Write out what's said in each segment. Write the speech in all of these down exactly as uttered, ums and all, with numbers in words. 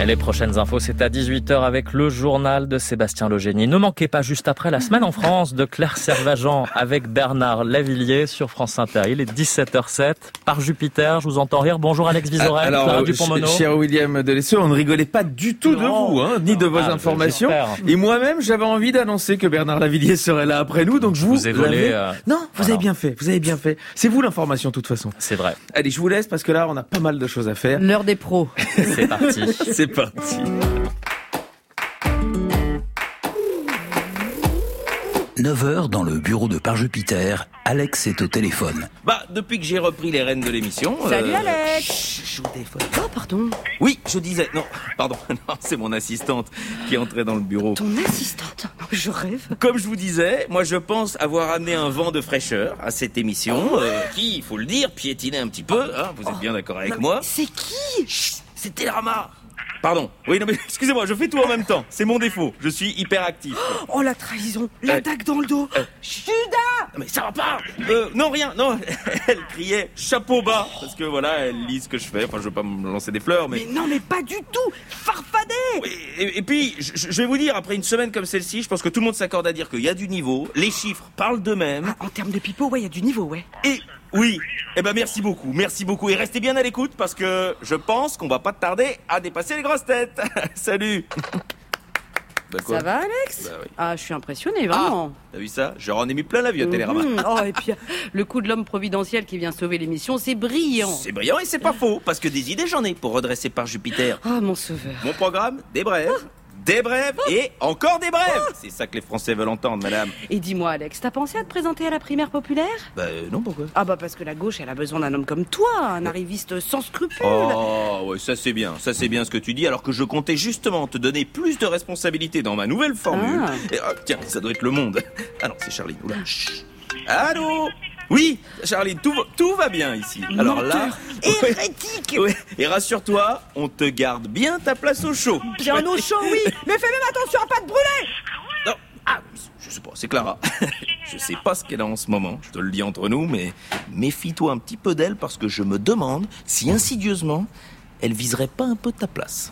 Les prochaines infos, c'est à dix-huit heures avec le journal de Sébastien Legénie. Ne manquez pas juste après la semaine en France de Claire Servageant avec Bernard Lavillier sur France Inter. Il est dix-sept heures sept. Par Jupiter, je vous entends rire. Bonjour Alex Vizorek, Alors, Clara Dupont-Mono. Cher William Delesseux, on ne rigolait pas du tout non. de vous, hein, ni de vos ah, informations. Et moi-même, j'avais envie d'annoncer que Bernard Lavillier serait là après nous, donc je vous... Vous avez volé... Euh... Non, vous alors. avez bien fait, vous avez bien fait. C'est vous l'information, de toute façon. C'est vrai. Allez, je vous laisse parce que là, on a pas mal de choses à faire. L'heure des pros. C'est parti. C'est parti. neuf heures dans le bureau de Par Jupiter, Alex est au téléphone. Bah, depuis que j'ai repris les rênes de l'émission... Salut euh... Alex. Chut, je vous téléphone. Oh, pardon. Oui, je disais... Non, pardon, non, c'est mon assistante qui est entrée dans le bureau. Ton assistante? Je rêve. Comme je vous disais, moi je pense avoir amené un vent de fraîcheur à cette émission, oh. euh, qui, il faut le dire, piétinait un petit peu, hein, vous êtes oh. bien d'accord avec non, moi. C'est qui? Chut, c'est Télérama. Pardon. Oui, non mais excusez-moi, je fais tout en même temps. C'est mon défaut. Je suis hyperactif. Oh la trahison, la euh, dague dans le dos. Euh, Judas. Mais ça va pas. Euh, non rien. Non, elle criait chapeau bas parce que voilà, elle lit ce que je fais. Enfin, je veux pas me lancer des fleurs, mais. Mais non, mais pas du tout. Farfadet. Oui, et, et puis, je, je vais vous dire, après une semaine comme celle-ci, je pense que tout le monde s'accorde à dire qu'il y a du niveau. Les chiffres parlent d'eux-mêmes. Ah, en termes de pipeau, ouais, il y a du niveau, ouais. Et oui. Eh ben merci beaucoup, merci beaucoup. Et restez bien à l'écoute parce que je pense qu'on va pas tarder à dépasser les grosses têtes. Salut. Bah ça va Alex bah oui. Ah, je suis impressionné, vraiment. Ah, t'as vu ça? J'en ai mis plein la vie à Télérama. Mmh. Oh, et puis le coup de l'homme providentiel qui vient sauver l'émission, c'est brillant. C'est brillant et c'est pas faux, parce que des idées j'en ai pour redresser Par Jupiter. Ah, oh, mon sauveur. Mon programme, des brèves. Oh. Des brèves et encore des brèves. C'est ça que les Français veulent entendre, madame. Et dis-moi, Alex, t'as pensé à te présenter à la primaire populaire? Bah euh, non, pourquoi? Ah bah parce que la gauche, elle a besoin d'un homme comme toi, un arriviste sans scrupules. Oh, ouais, ça c'est bien, ça c'est bien ce que tu dis, alors que je comptais justement te donner plus de responsabilités dans ma nouvelle formule. Ah. Et, oh, tiens, ça doit être Le Monde. Ah non, c'est Charline. Oula. Chut. Allô? Oui, Charline, tout, tout va bien ici. Alors là... Hérétique. Ouais, et rassure-toi, on te garde bien ta place au chaud. Bien au chaud, oui. Mais fais même attention à pas te brûler. Non, ah, je sais pas, c'est Clara. Je sais pas ce qu'elle a en ce moment, je te le dis entre nous, mais méfie-toi un petit peu d'elle parce que je me demande si insidieusement, elle viserait pas un peu ta place.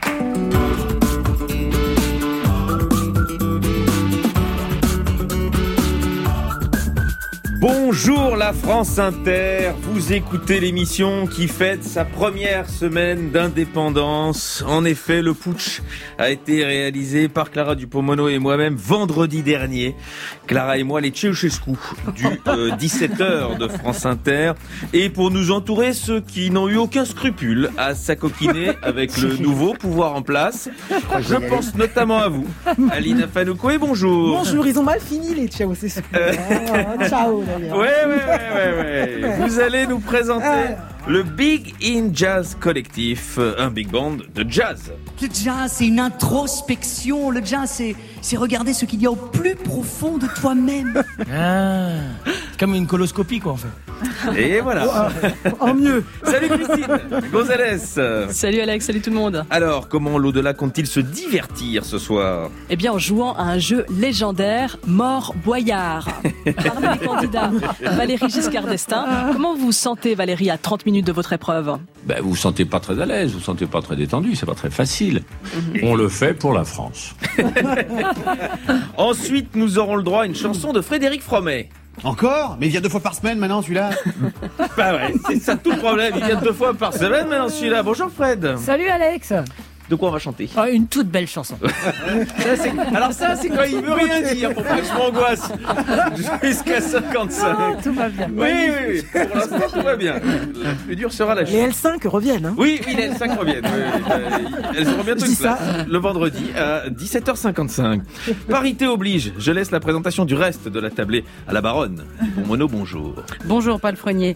Bonjour la France Inter, vous écoutez l'émission qui fête sa première semaine d'indépendance. En effet, le putsch a été réalisé par Clara Dupont-Mono et moi-même vendredi dernier. Clara et moi, les Ceausescu du euh, dix-sept heures de France Inter. Et pour nous entourer, ceux qui n'ont eu aucun scrupule à s'acoquiner avec le nouveau pouvoir en place. Je pense notamment à vous, Alina Fanouko, bonjour. Bonjour, ils ont mal fini les Ceausescu. Euh... Oh, ciao. Ouais, ouais, ouais, ouais, ouais. Vous allez nous présenter le Big In Jazz Collectif, un big band de jazz. Le jazz, c'est une introspection. Le jazz, c'est, c'est regarder ce qu'il y a au plus profond de toi-même. Ah, c'est comme une coloscopie, quoi, en fait. Et voilà. Oh, en mieux. Salut Christine Gonzalez. Salut Alex, salut tout le monde. Alors, comment l'au-delà compte-t-il se divertir ce soir? Eh bien, en jouant à un jeu légendaire, Mort-Boyard. Parmi les candidats, Valérie Giscard d'Estaing. Comment vous vous sentez, Valérie, à trente minutes de votre épreuve? Ben, vous vous sentez pas très à l'aise, vous vous sentez pas très détendu, c'est pas très facile. Mm-hmm. On le fait pour la France. Ensuite, nous aurons le droit à une chanson de Frédéric Fromet. Encore? Mais il vient deux fois par semaine maintenant celui-là. Bah ouais, c'est ça tout le problème, il vient deux fois par semaine maintenant celui-là. Bonjour Fred. Salut Alex. De quoi on va chanter? Oh, une toute belle chanson. Ça, c'est... Alors ça, c'est quand il veut rien dire pour pas que je m'angoisse. Jusqu'à cinquante-cinq. Oh, tout va bien. Oui, oui, oui. Pour l'instant, tout va bien. Le plus dur sera la chute. Les L cinq reviennent. Hein. Oui, oui, les L cinq reviennent. Oui, elles auront bientôt une place. Le vendredi à dix-sept heures cinquante-cinq. Parité oblige. Je laisse la présentation du reste de la tablée à la baronne. Bon Mono, bonjour. Bonjour, Palefrenier.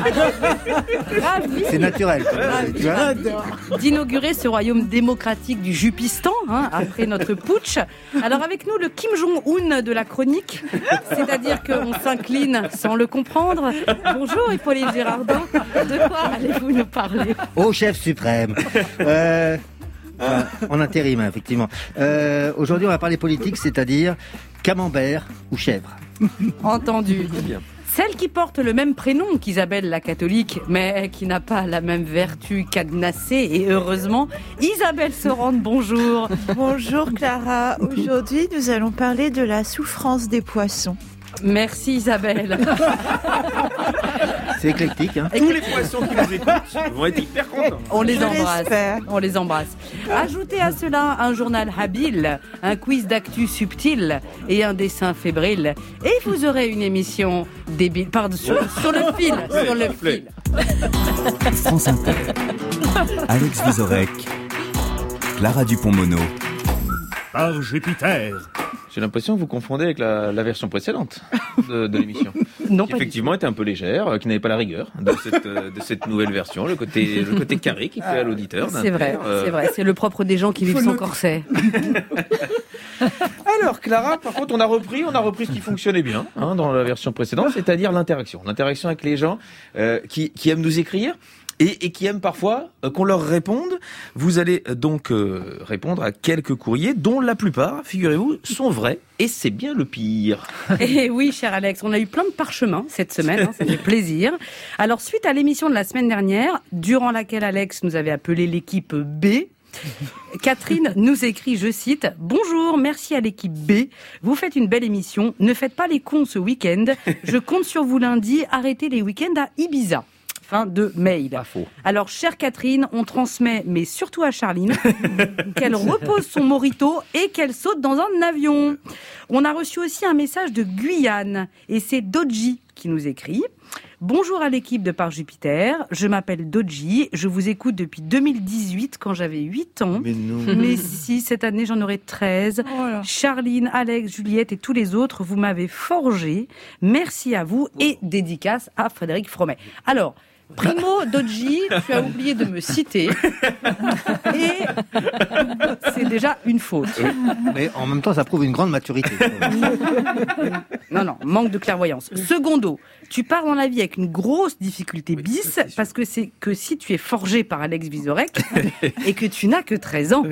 C'est naturel. Ouais, tu vois, d'inaugurer ce royaume démocratique du Jupistan, hein, après notre putsch. Alors avec nous, le Kim Jong-un de la chronique, c'est-à-dire qu'on s'incline sans le comprendre. Bonjour, Hippolyte Girardin. De quoi allez-vous nous parler? Au chef suprême. Euh... Enfin, en intérim, effectivement. Euh, aujourd'hui, on va parler politique, c'est-à-dire camembert ou chèvre. Entendu. Celle qui porte le même prénom qu'Isabelle la catholique, mais qui n'a pas la même vertu cadenassée, et heureusement, Isabelle Sorande, bonjour. Bonjour Clara, aujourd'hui nous allons parler de la souffrance des poissons. Merci Isabelle. C'est éclectique. Hein. Tous les poissons qui nous écoutent vont être hyper contents. On les Je embrasse. l'espère. On les embrasse. Ajoutez à cela un journal habile, un quiz d'actu subtil et un dessin fébrile. Et vous aurez une émission débile. Pardon, sur, sur le fil. Sur le fil. France Inter. Alex Vizorek. Clara Dupont-Mono. Par Jupiter. J'ai l'impression que vous confondez avec la, la version précédente de, de l'émission. Non, qui effectivement était un peu légère, euh, qui n'avait pas la rigueur de cette, euh, de cette nouvelle version, le côté, le côté carré qui fait à l'auditeur. C'est vrai, euh... c'est vrai. C'est le propre des gens qui vivent sans corset. Alors Clara, par contre, on a repris, on a repris ce qui fonctionnait bien hein, dans la version précédente, c'est-à-dire l'interaction, l'interaction avec les gens euh, qui, qui aiment nous écrire. Et, et qui aiment parfois euh, qu'on leur réponde. Vous allez euh, donc euh, répondre à quelques courriers, dont la plupart, figurez-vous, sont vrais. Et c'est bien le pire. Et oui, cher Alex, on a eu plein de parchemins cette semaine, hein, ça fait plaisir. Alors, suite à l'émission de la semaine dernière, durant laquelle Alex nous avait appelé l'équipe B, Catherine nous écrit, je cite, « Bonjour, merci à l'équipe B. Vous faites une belle émission. Ne faites pas les cons ce week-end. Je compte sur vous lundi. Arrêtez les week-ends à Ibiza. » Fin de mail. Pas faux. Alors, chère Catherine, on transmet, mais surtout à Charline, qu'elle repose son morito et qu'elle saute dans un avion. On a reçu aussi un message de Guyane, et c'est Doji qui nous écrit. Bonjour à l'équipe de Par Jupiter, je m'appelle Doji, je vous écoute depuis deux mille dix-huit quand j'avais huit ans. Mais non. Mais si, cette année j'en aurai treize. Voilà. Charline, Alex, Juliette et tous les autres, vous m'avez forgé. Merci à vous et dédicace à Frédéric Fromet. Alors, Primo, Doji, tu as oublié de me citer. Et c'est déjà une faute. Mais en même temps, ça prouve une grande maturité. Non, non, manque de clairvoyance. Secondo, tu pars dans la vie avec une grosse difficulté bis, parce que c'est que si tu es forgé par Alex Vizorek et que tu n'as que treize ans,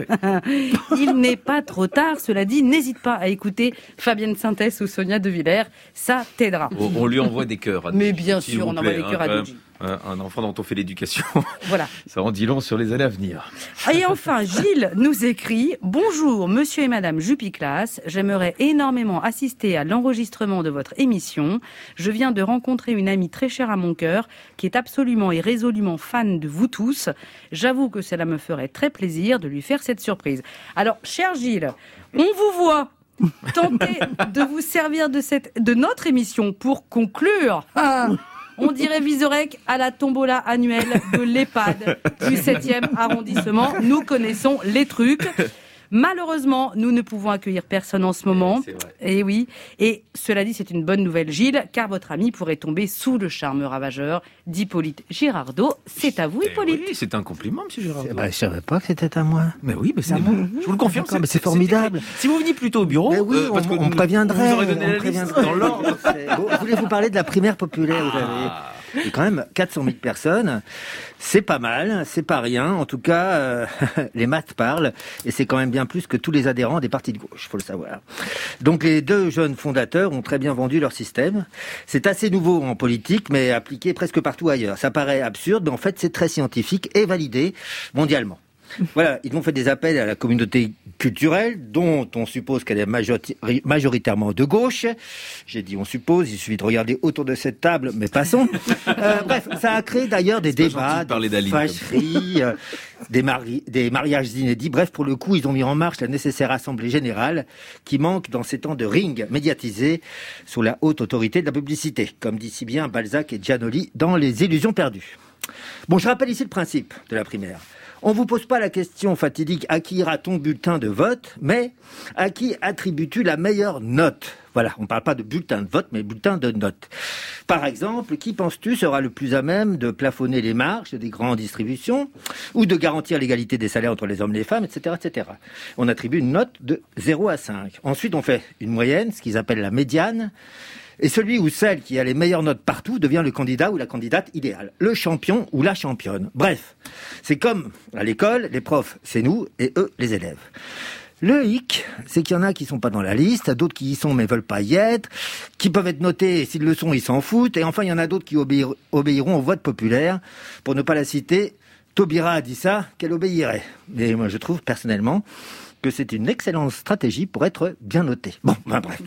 il n'est pas trop tard. Cela dit, n'hésite pas à écouter Fabienne Sintès ou Sonia De Villers, ça t'aidera. On, on lui envoie des cœurs. Mais bien sûr, on envoie des cœurs à Doji. Un enfant dont on fait l'éducation. Voilà. Ça en dit long sur les années à venir. Et enfin, Gilles nous écrit « Bonjour, monsieur et madame Jupiclass. J'aimerais énormément assister à l'enregistrement de votre émission. Je viens de rencontrer une amie très chère à mon cœur qui est absolument et résolument fan de vous tous. J'avoue que cela me ferait très plaisir de lui faire cette surprise. » Alors, cher Gilles, on vous voit tenter de vous servir de, cette, de notre émission pour conclure. Ah. On dirait Vizorek à la tombola annuelle de l'EHPAD du septième arrondissement. Nous connaissons les trucs. Malheureusement, nous ne pouvons accueillir personne en ce moment. C'est vrai. Et oui. Et cela dit, c'est une bonne nouvelle, Gilles, car votre ami pourrait tomber sous le charme ravageur d'Hippolyte Girardot. C'est à vous, Hippolyte. Oui, c'est un compliment, monsieur Girardot. Bah, je savais pas que c'était à moi. Mais oui, mais c'est à moi. Je vous le confirme. C'est, mais c'est formidable. Si vous veniez plutôt au bureau, mais oui, euh, parce on, que on préviendrait. Vous aurez donné on la préviendrait. liste dans l'ordre. Bon, je voulais vous parler de la primaire populaire. Vous avez il y a quand même quatre cent mille personnes. C'est pas mal, c'est pas rien. En tout cas, euh, les maths parlent. Et c'est quand même bien plus que tous les adhérents des partis de gauche, faut le savoir. Donc les deux jeunes fondateurs ont très bien vendu leur système. C'est assez nouveau en politique, mais appliqué presque partout ailleurs. Ça paraît absurde, mais en fait c'est très scientifique et validé mondialement. Voilà, ils vont faire des appels à la communauté culturelle, dont on suppose qu'elle est majoriti- majoritairement de gauche. J'ai dit on suppose, il suffit de regarder autour de cette table, mais passons. Euh, bref, ça a créé d'ailleurs des C'est débats, de des fâcheries, euh, des, mari- des mariages inédits. Bref, pour le coup, ils ont mis en marche la nécessaire assemblée générale qui manque dans ces temps de ring médiatisés sous la haute autorité de la publicité, comme dit si bien Balzac et Giannoli dans Les Illusions perdues. Bon, je rappelle ici le principe de la primaire. On ne vous pose pas la question fatidique « à qui ira ton bulletin de vote ?», mais « à qui attribues-tu la meilleure note ?» Voilà, on ne parle pas de bulletin de vote, mais bulletin de note. Par exemple, qui penses-tu sera le plus à même de plafonner les marges des grandes distributions ou de garantir l'égalité des salaires entre les hommes et les femmes, et cetera, et cetera. On attribue une note de zéro à cinq. Ensuite, on fait une moyenne, ce qu'ils appellent la médiane. Et celui ou celle qui a les meilleures notes partout devient le candidat ou la candidate idéale, le champion ou la championne. Bref, c'est comme à l'école, les profs, c'est nous, et eux, les élèves. Le hic, c'est qu'il y en a qui sont pas dans la liste, d'autres qui y sont mais veulent pas y être, qui peuvent être notés, et s'ils le sont, ils s'en foutent, et enfin il y en a d'autres qui obéir, obéiront au vote populaire. Pour ne pas la citer, Taubira a dit ça, qu'elle obéirait. Mais moi je trouve personnellement que c'est une excellente stratégie pour être bien noté. Bon, ben bref.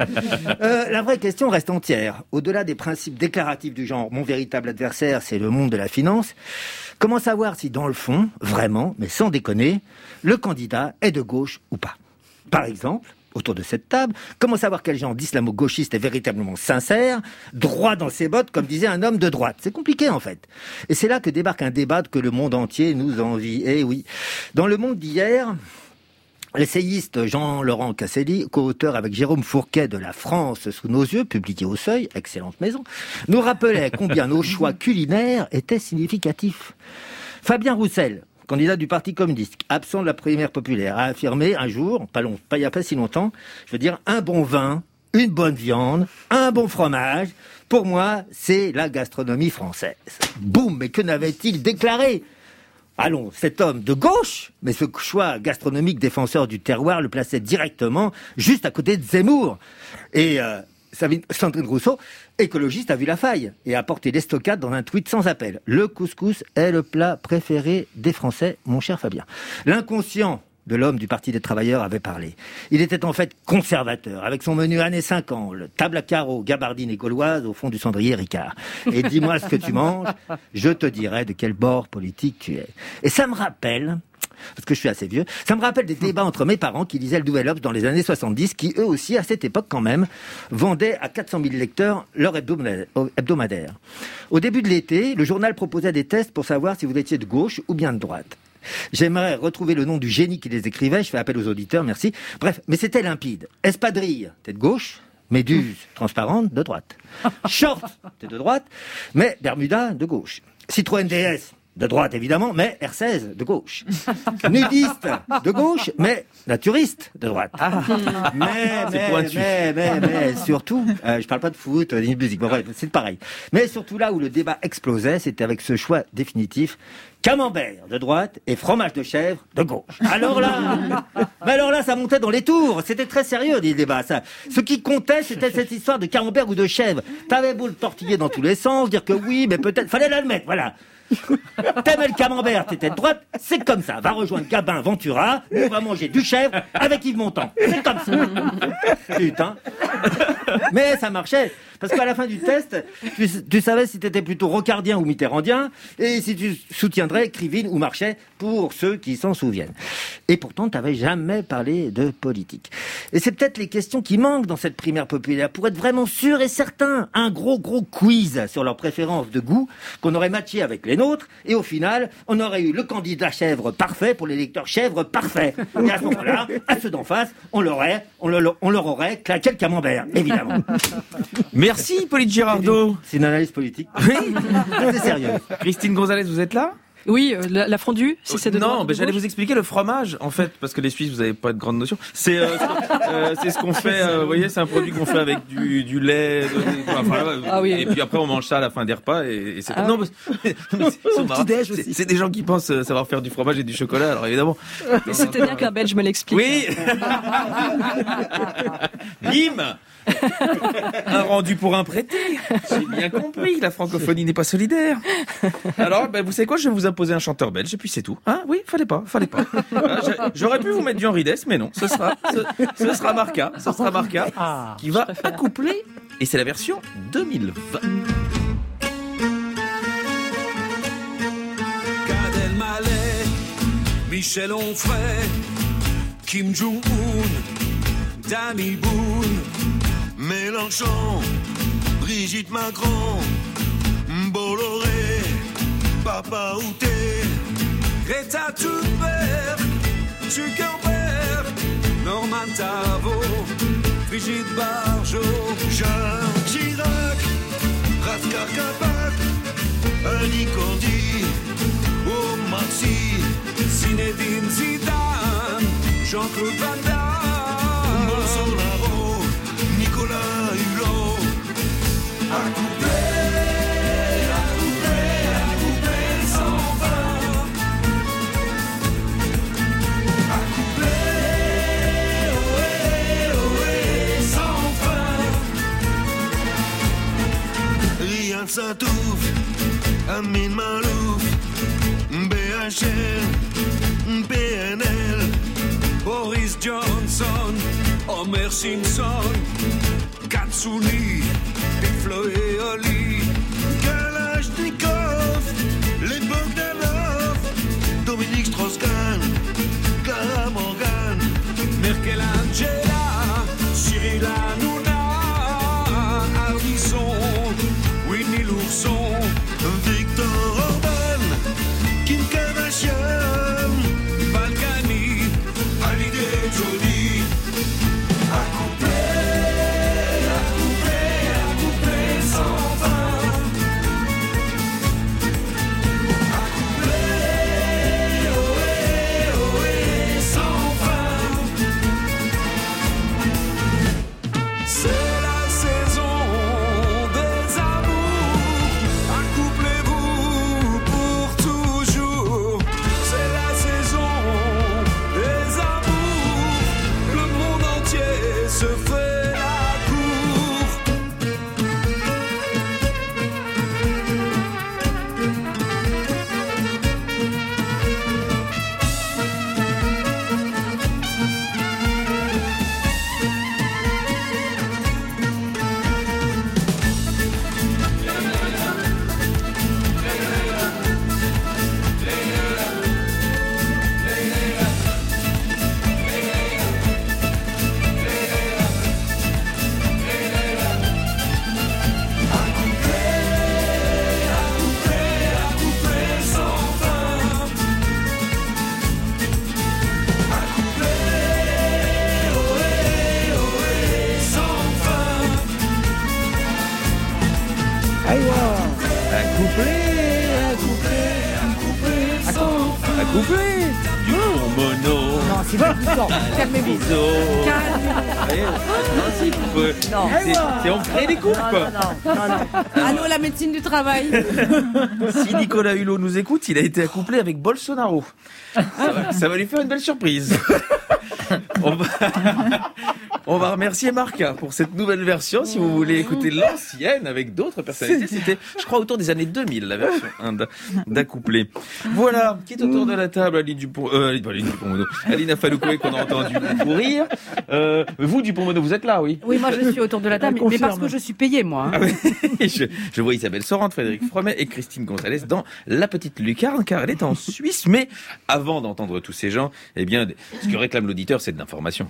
euh, la vraie question reste entière. Au-delà des principes déclaratifs du genre « mon véritable adversaire, c'est le monde de la finance », comment savoir si dans le fond, vraiment, mais sans déconner, le candidat est de gauche ou pas ? Par exemple, autour de cette table, comment savoir quel genre d'islamo-gauchiste est véritablement sincère, droit dans ses bottes, comme disait un homme de droite ? C'est compliqué, en fait. Et c'est là que débarque un débat que le monde entier nous envie. Eh oui. Dans le monde d'hier, l'essayiste Jean-Laurent Casselli, co-auteur avec Jérôme Fourquet de La France sous nos yeux, publié au Seuil, excellente maison, nous rappelait combien nos choix culinaires étaient significatifs. Fabien Roussel, candidat du Parti communiste, absent de la primaire populaire, a affirmé un jour, pas, long, pas il y a pas si longtemps, je veux dire, un bon vin, une bonne viande, un bon fromage, pour moi, c'est la gastronomie française. Boum, mais que n'avait-il déclaré ? Allons, cet homme de gauche, mais ce choix gastronomique défenseur du terroir le plaçait directement juste à côté de Zemmour. Et euh, Sandrine Rousseau, écologiste, a vu la faille et a porté l'estocade dans un tweet sans appel. Le couscous est le plat préféré des Français, mon cher Fabien. L'inconscient de l'homme du Parti des Travailleurs avait parlé. Il était en fait conservateur, avec son menu années cinquante, table à carreaux, gabardine et gauloise au fond du cendrier Ricard. Et dis-moi ce que tu manges, je te dirai de quel bord politique tu es. Et ça me rappelle, parce que je suis assez vieux, ça me rappelle des débats entre mes parents qui lisaient le Nouvel Obs dans les années soixante-dix, qui eux aussi, à cette époque quand même, vendaient à quatre cent mille lecteurs leur hebdomadaire. Au début de l'été, le journal proposait des tests pour savoir si vous étiez de gauche ou bien de droite. J'aimerais retrouver le nom du génie qui les écrivait, je fais appel aux auditeurs, merci. Bref, mais c'était limpide. Espadrille, t'es de gauche, Méduse, transparente, de droite. Short, t'es de droite, mais Bermuda, de gauche. Citroën D S, de droite évidemment, mais R seize, de gauche. Nudiste, de gauche, mais naturiste, de droite. Ah. Mais, mais, mais, mais, mais, surtout, euh, je parle pas de foot, ni de musique, bon, bref, c'est pareil. Mais surtout là où le débat explosait, c'était avec ce choix définitif, camembert de droite et fromage de chèvre de gauche. Alors là, mais alors là, ça montait dans les tours. C'était très sérieux, les débats, ça. Ce qui comptait, c'était cette histoire de camembert ou de chèvre. T'avais beau le tortiller dans tous les sens, dire que oui, mais peut-être, fallait l'admettre, voilà. T'aimais le camembert, t'étais de droite, c'est comme ça. Va rejoindre Gabin Ventura, on va manger du chèvre avec Yves Montand. C'est comme ça. Putain. Mais ça marchait. Parce qu'à la fin du test, tu, tu savais si t'étais plutôt rocardien ou mitterrandien, et si tu soutiendrais Krivine ou Marchais, pour ceux qui s'en souviennent. Et pourtant, t'avais jamais parlé de politique. Et c'est peut-être les questions qui manquent dans cette primaire populaire, pour être vraiment sûr et certain. Un gros, gros quiz sur leurs préférences de goût, qu'on aurait matché avec les nôtres, et au final, on aurait eu le candidat chèvre parfait pour l'électeur chèvre parfait. Et à ce moment-là, à ceux d'en face, on l'aurait, on, le, on leur aurait claqué le camembert, évidemment. Merci Hippolyte Girardot. C'est une analyse politique. Oui. C'est sérieux. Christine Gonzalez, vous êtes là ? Oui, euh, la, la fondue, si c'est de non, droite, mais de j'allais gauche. vous expliquer le fromage, en fait, parce que les Suisses, vous avez pas de grande notion. C'est, euh, euh, c'est ce qu'on fait. Euh, vous voyez, c'est un produit qu'on fait avec du, du lait. De, enfin, euh, ah oui. Et puis après, on mange ça à la fin des repas. Et, et c'est ah non, oui. mais, mais c'est, c'est, c'est des gens qui pensent savoir faire du fromage et du chocolat. Alors évidemment. C'était bien qu'un Belge me l'explique. Oui. Bim. Un rendu pour un prêté. J'ai bien compris, la francophonie n'est pas solidaire. Alors, ben, vous savez quoi, je vais vous imposer un chanteur belge et puis c'est tout. Hein, oui, fallait pas, fallait pas. Euh, j'aurais pu vous mettre du Henri Dess, mais non, ce sera, ce, ce sera Marca, ce sera Marca ah, qui va accoupler. Et c'est la version deux mille vingt. Gad Elmaleh, Michel Onfray, Kim Jong-un, Danny Boone, Mélenchon, Brigitte Macron, Bolloré, Papa Outé, Greta Thunberg, Zuckerberg, Norman Tavo, Brigitte Bardot, Jacques Chirac, Raskar Kapak, Annie Cordy, Omar Sy, Zinedine Zidane, Jean-Claude Van Damme, Bolsonaro, Nicolas Hulot, à couper, à couper, à couper sans fin, à couper, Satouf, Amin Malouf, B H L, P N L, Boris Johnson, Homer Simpson, Katsuni, Big Flo et Oli, Kalashnikov, les Bogdanov, Dominique Strauss-Kahn, Clara Morgan, Merkel Angela, Cyril Hanouna, Ardisson, Winnie l'ourson, Victor Orban, Kim Kardashian, Balkany, Hallyday Jolie. À couper, à couper, à couper sans fin. À couper, ohé, ohé, sans fin. C'est la saison des amours. Accouplez-vous pour toujours. C'est la saison des amours. Le monde entier se fait la cour. À couper du bon mono. Non, c'est pas du temps. Calmez-vous. Non. C'est on crée des coupes. Non, non, non, non. Allô, la médecine du travail. Si Nicolas Hulot nous écoute, il a été accouplé avec Bolsonaro. Ça va, ça va lui faire une belle surprise. On va, on va remercier Marc pour cette nouvelle version. Si vous voulez écouter l'ancienne avec d'autres personnalités, c'était, je crois, autour des années deux mille, la version un d'accouplé. Voilà, qui est autour de la table, Aline Dupont, euh, Aline Dupont-Mono, Alina Faloukoé qu'on a entendu pour rire. Euh, vous, Dupont-Mono, vous êtes là, oui? Oui, moi je suis autour de la table, mais parce que je suis payée, moi. Hein. Ah oui. je, je vois Isabelle Sorante, Frédéric Fromet et Christine Gonzalez dans La Petite Lucarne, car elle est en Suisse. Mais avant d'entendre tous ces gens, eh bien, ce que réclame l'auditeur, c'est de l'information.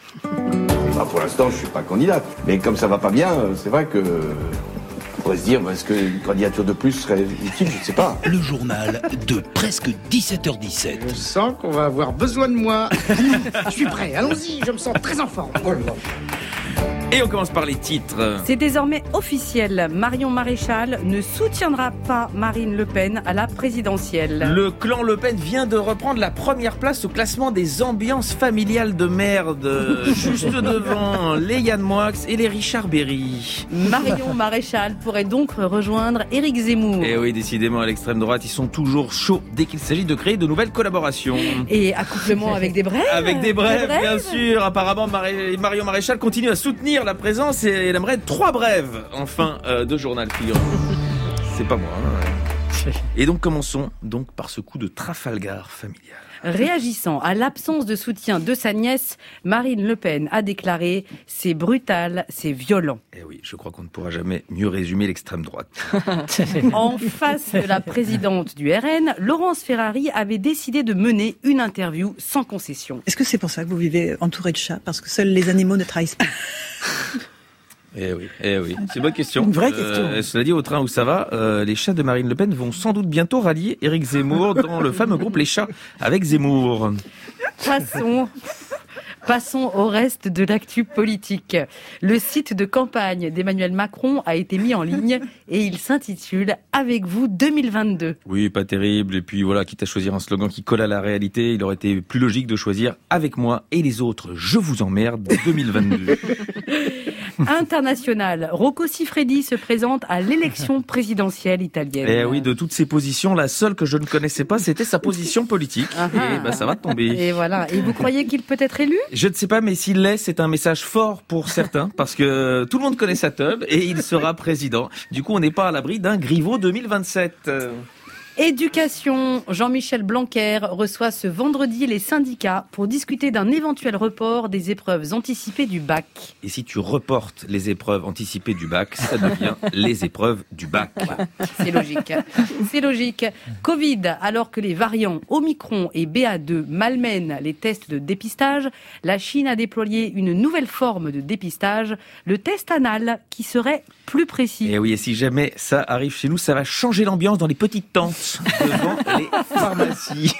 Bah pour l'instant, je suis pas candidate. Mais comme ça va pas bien, c'est vrai que on pourrait se dire, est-ce qu'une candidature de plus serait utile? Je ne sais pas. Le journal de presque dix-sept heures dix-sept. Je sens qu'on va avoir besoin de moi. Je suis prêt, allons-y, je me sens très en forme. Oh là là. Et on commence par les titres. C'est désormais officiel. Marion Maréchal ne soutiendra pas Marine Le Pen à la présidentielle. Le clan Le Pen vient de reprendre la première place au classement des ambiances familiales de merde. Juste devant les Yann Moix et les Richard Berry. Marion Maréchal pourrait donc rejoindre Éric Zemmour. Et oui, décidément, à l'extrême droite, ils sont toujours chauds dès qu'il s'agit de créer de nouvelles collaborations. Et accouplement avec des brèves. Avec des brèves, des brèves. bien sûr. Apparemment, Marie- Marion Maréchal continue à soutenir la présence et elle aimerait trois brèves en fin euh, de journal, figurant. C'est pas moi. Hein. Et donc commençons donc par ce coup de Trafalgar familial. Réagissant à l'absence de soutien de sa nièce, Marine Le Pen a déclaré « C'est brutal, c'est violent ». Eh oui, je crois qu'on ne pourra jamais mieux résumer l'extrême droite. En face de la présidente du R N, Laurence Ferrari avait décidé de mener une interview sans concession. Est-ce que c'est pour ça que vous vivez entouré de chats? Parce que seuls les animaux ne trahissent pas. Eh oui, eh oui, c'est une bonne question. Une vraie euh, question. Cela dit, au train où ça va, euh, les chats de Marine Le Pen vont sans doute bientôt rallier Éric Zemmour dans le fameux groupe Les Chats avec Zemmour. Passons, passons au reste de l'actu politique. Le site de campagne d'Emmanuel Macron a été mis en ligne et il s'intitule « Avec vous deux mille vingt-deux ». Oui, pas terrible. Et puis voilà, quitte à choisir un slogan qui colle à la réalité, il aurait été plus logique de choisir « Avec moi et les autres, je vous emmerde deux mille vingt-deux ». International, Rocco Siffredi se présente à l'élection présidentielle italienne. Eh oui, de toutes ces positions, la seule que je ne connaissais pas, c'était sa position politique. Et bah, ça va tomber. Et voilà. Et vous croyez qu'il peut être élu ? Je ne sais pas, mais s'il l'est, c'est un message fort pour certains, parce que tout le monde connaît sa teub et il sera président. Du coup, on n'est pas à l'abri d'un Griveaux deux mille vingt-sept. Éducation, Jean-Michel Blanquer reçoit ce vendredi les syndicats pour discuter d'un éventuel report des épreuves anticipées du bac. Et si tu reportes les épreuves anticipées du bac, ça devient les épreuves du bac. C'est logique. C'est logique. Covid, alors que les variants Omicron et B A deux malmènent les tests de dépistage, la Chine a déployé une nouvelle forme de dépistage, le test anal, qui serait plus précis. Et oui, et si jamais ça arrive chez nous, ça va changer l'ambiance dans les petites tentes devant les pharmacies.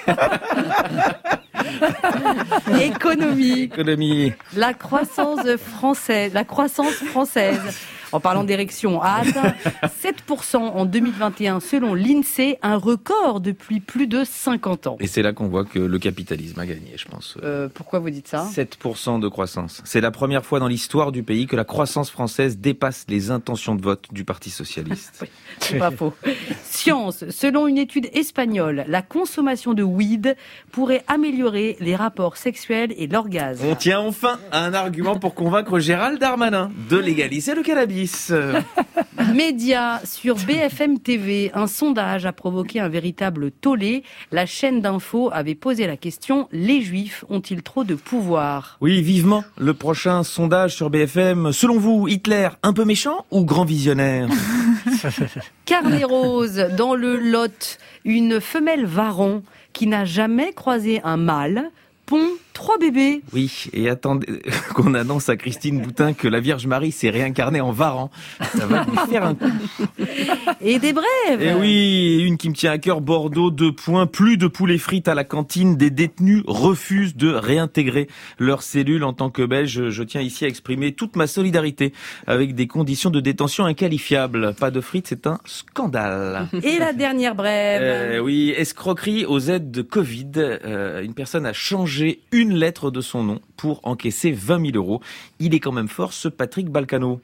Économie. Économie. La croissance française, la croissance française, en parlant d'érection, a atteint sept pour cent en deux mille vingt et un selon l'INSEE, un record depuis plus de cinquante ans. Et c'est là qu'on voit que le capitalisme a gagné, je pense. Euh, pourquoi vous dites ça ? sept pour cent de croissance. C'est la première fois dans l'histoire du pays que la croissance française dépasse les intentions de vote du Parti socialiste. Oui, c'est pas faux. Science, selon une étude espagnole, la consommation de weed pourrait améliorer les rapports sexuels et l'orgasme. On tient enfin à un argument pour convaincre Gérald Darmanin de légaliser le cannabis. Média, sur B F M T V, un sondage a provoqué un véritable tollé. La chaîne d'info avait posé la question: les Juifs ont-ils trop de pouvoir ? Oui, vivement le prochain sondage sur B F M. Selon vous, Hitler, un peu méchant ou grand visionnaire ? Carnet rose, dans le Lot, une femelle varan qui n'a jamais croisé un mâle pond trois bébés. Oui, et attendez qu'on annonce à Christine Boutin que la Vierge Marie s'est réincarnée en varan. Ça va lui faire un coup. Et des brèves. Et oui, une qui me tient à cœur, Bordeaux, deux points. Plus de poulet frites à la cantine. Des détenus refusent de réintégrer leurs cellules. En tant que Belge, je tiens ici à exprimer toute ma solidarité avec des conditions de détention inqualifiables. Pas de frites, c'est un scandale. Et la dernière brève. Euh, oui, escroquerie aux aides de Covid. Euh, une personne a changé une une lettre de son nom pour encaisser vingt mille euros. Il est quand même fort, ce Patrick Balkano.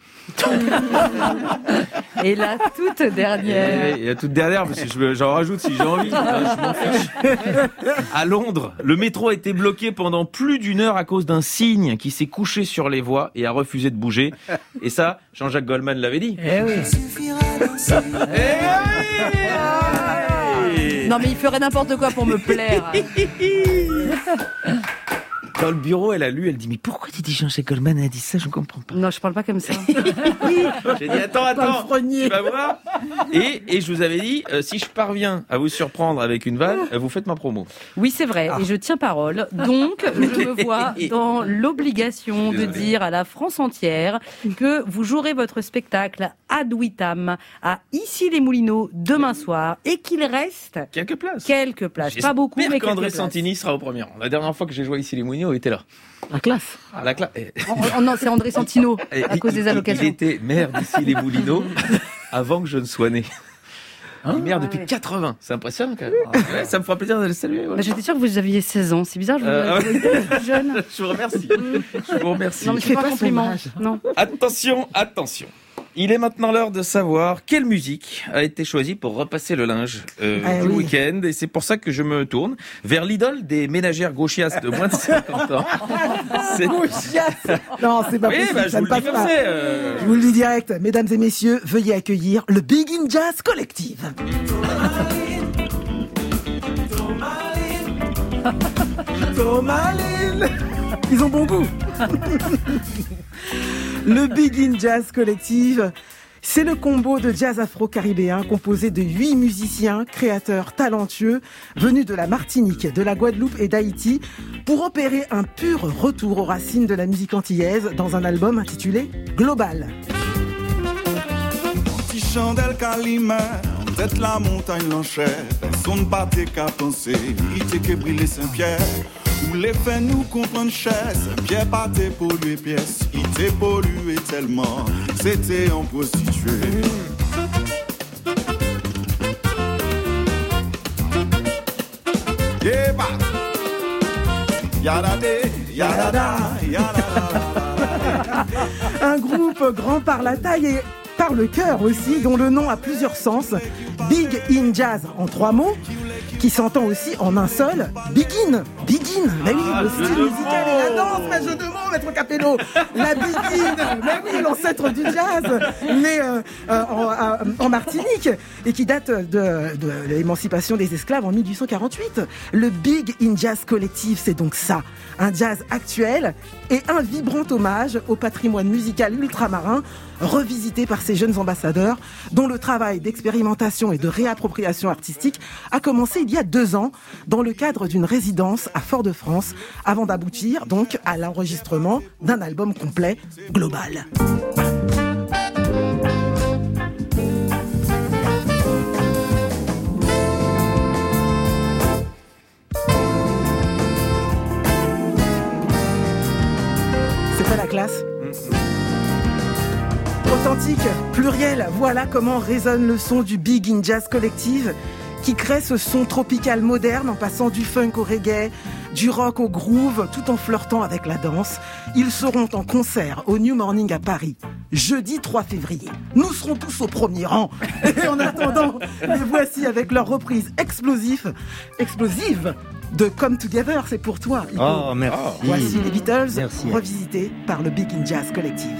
Et la toute dernière. Et la toute dernière, parce que je, j'en rajoute si j'ai envie. Je m'en fiche. À Londres, le métro a été bloqué pendant plus d'une heure à cause d'un cygne qui s'est couché sur les voies et a refusé de bouger. Et ça, Jean-Jacques Goldman l'avait dit. Eh oui. Non mais il ferait n'importe quoi pour me plaire. Dans le bureau, elle a lu, elle dit « Mais pourquoi tu dis Jean-Jacques Goldman a dit ça ? Je ne comprends pas. » Non, je parle pas comme ça. J'ai dit « Attends, attends, tu vas voir ?» et, et je vous avais dit, euh, si je parviens à vous surprendre avec une vanne, euh, vous faites ma promo. Oui, c'est vrai, ah. et je tiens parole. Donc, je me vois dans l'obligation de dire à la France entière que vous jouerez votre spectacle ad vitam à Issy-les-Moulineaux demain soir et qu'il reste... Quelques places. Quelques places. Pas beaucoup, mais quelques places. André Santini sera au premier rang. La dernière fois que j'ai joué Issy-les-Moulineaux, il était là. La classe. Ah, la classe. Oh, oh, non, c'est André Santino, à cause des allocations. Il était maire d'Issy-les-Moulineaux avant que je ne sois né. Hein, il est maire depuis ouais. quatre-vingts. C'est impressionnant quand même. Ah, ouais, ça me fera plaisir de le saluer. Ouais. Bah, j'étais sûre que vous aviez seize ans. C'est bizarre, je vous euh, plus jeune. Je vous remercie. Je vous remercie. Non, mais c'est pas un compliment. Non. Attention, attention. Il est maintenant l'heure de savoir quelle musique a été choisie pour repasser le linge euh, ah, du oui. week-end. Et c'est pour ça que je me tourne vers l'idole des ménagères gauchias de moins de cinquante ans. C'est... Gauchias Non, c'est pas oui, possible. Bah, je, ça vous ne passe pas. Fait, euh... je vous le dis direct. Mesdames et messieurs, veuillez accueillir le Big In Jazz Collective. Tomaline. Ils ont bon goût. Le Big In Jazz Collective, c'est le combo de jazz afro-caribéen composé de huit musiciens, créateurs talentueux, venus de la Martinique, de la Guadeloupe et d'Haïti, pour opérer un pur retour aux racines de la musique antillaise dans un album intitulé Global. Chandelle Calimère, tête la montagne l'enchère, personne pas t'es qu'à penser, il t'est que brûler Saint-Pierre. Où les faits nous comprennent cher, Saint-Pierre pas t'es pollué pièce, il t'est pollué tellement, c'était en prostitué. Yeah, bah. Yadade, yadada, yadada. Un groupe grand par la taille et par le cœur aussi, dont le nom a plusieurs sens. Big in Jazz en trois mots, qui s'entend aussi en un seul. Begin, Begin, mais oui, Ah, le jeu style de musical mots. et la danse, mais jeu de mots, maître Capello. La Begin, mais oui, l'ancêtre du jazz, né euh, euh, en, à- en Martinique et qui date de, de l'émancipation des esclaves en dix-huit cent quarante-huit. Le Big in Jazz Collective, c'est donc ça, un jazz actuel et un vibrant hommage au patrimoine musical ultramarin, revisité par ces jeunes ambassadeurs, dont le travail d'expérimentation et de réappropriation artistique a commencé il y a deux ans, dans le cadre d'une résidence à Fort-de-France, avant d'aboutir donc à l'enregistrement d'un album complet global. C'est pas la classe ? Authentique, pluriel, voilà comment résonne le son du Big in Jazz Collective, qui crée ce son tropical moderne en passant du funk au reggae, du rock au groove, tout en flirtant avec la danse. Ils seront en concert au New Morning à Paris, jeudi trois février. Nous serons tous au premier rang. Et en attendant, les voici avec leur reprise explosive, explosive de Come Together, c'est pour toi, Ico. Oh, merci. Voici les Beatles, Merci. revisités par le Big in Jazz Collective.